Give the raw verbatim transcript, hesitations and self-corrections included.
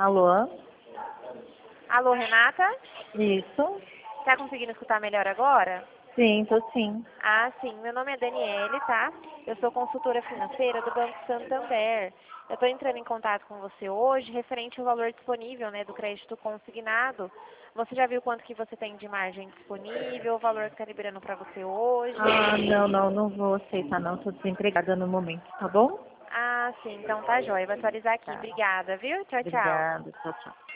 Alô? Alô, Renata? Isso? Tá conseguindo escutar melhor agora? Sim, tô sim. Ah, sim. Meu nome é Daniele, tá? Eu sou consultora financeira do Banco Santander. Eu estou entrando em contato com você hoje referente ao valor disponível, né, do crédito consignado. Você já viu quanto que você tem de margem disponível, o valor que está liberando para você hoje? Ah, não, não, não vou aceitar não. Tô desempregada no momento, tá bom? Ah, sim. Então tá jóia. Vou atualizar aqui. Tá. Obrigada, viu? Tchau, tchau. Obrigada, tchau, tchau.